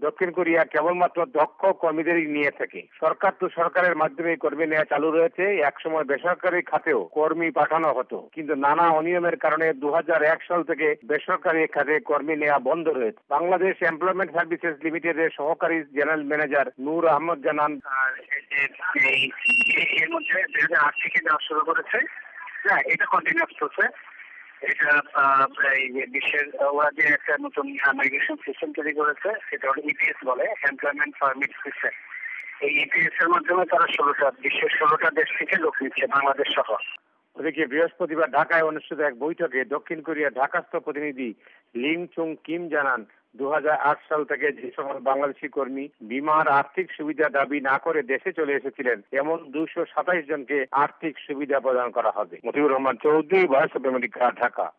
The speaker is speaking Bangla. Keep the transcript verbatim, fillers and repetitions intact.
দক্ষিণ কোরিয়া কেবলমাত্র দক্ষ কর্মীদেরই নিয়ে থাকে। সরকার তো সরকারের মাধ্যমে কর্মী নেওয়া চালু রয়েছে, একসময় বেসরকারি খাতেও কর্মী পাঠানো হতো, কিন্তু নানা অনিয়মের কারণে দু হাজার এক সাল থেকে বেসরকারি খাতে কর্মী নেওয়া বন্ধ রয়েছে। বাংলাদেশ এমপ্লয়মেন্ট সার্ভিসেস লিমিটেডের সহকারী জেনারেল ম্যানেজার নূর আহমদ জানান, এর মধ্যে দুই হাজার আট থেকে দেওয়া শুরু করেছে। হ্যাঁ, এটা কন্টিনিউস চলছে। এটা বিশ্বের ওরা যে একটা নতুন মাইগ্রেশন সিস্টেম তৈরি করেছে, সেটা হলো ইপিএস বলে, এমপ্লয়মেন্ট পারমিট সিস্টেম। এই ইপিএস এর মাধ্যমে তারা ষোলোটা বিশ্বের ষোলোটা দেশ থেকে লোক নিচ্ছে, বাংলাদেশ সহ। ওদিকে বৃহস্পতিবার ঢাকায় অনুষ্ঠিত এক বৈঠকে দক্ষিণ কোরিয়ার ঢাকাস্থ প্রতিনিধি লিং চুং কিম জানান, দু হাজার আট সাল থেকে যে সকল বাংলাদেশি কর্মী বিমার আর্থিক সুবিধা দাবি না করে দেশে চলে এসেছিলেন, এমন দুশো সাতাইশ জনকে আর্থিক সুবিধা প্রদান করা হবে। Motiur Rahman Chowdhury, voice of America, Dhaka.